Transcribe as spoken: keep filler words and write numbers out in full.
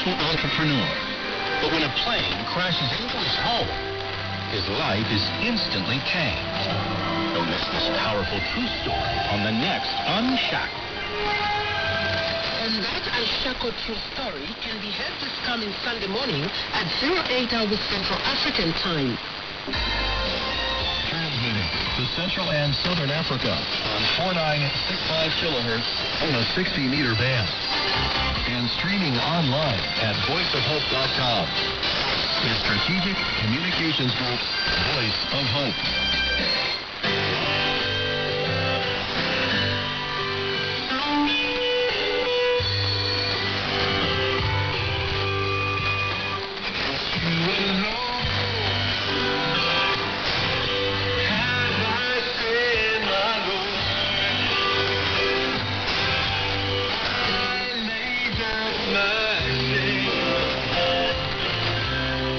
successful entrepreneur. But when a plane crashes into his home, his life is instantly changed. Don't miss this powerful true story on the next Unshackled. And that Unshackled true story can be heard this coming Sunday morning at zero eight hours Central African time. Transmitting to Central and Southern Africa on four nine six five kilohertz on a sixty meter band. And streaming online at voice of hope dot com. The Strategic Communications Group, Voice of Hope.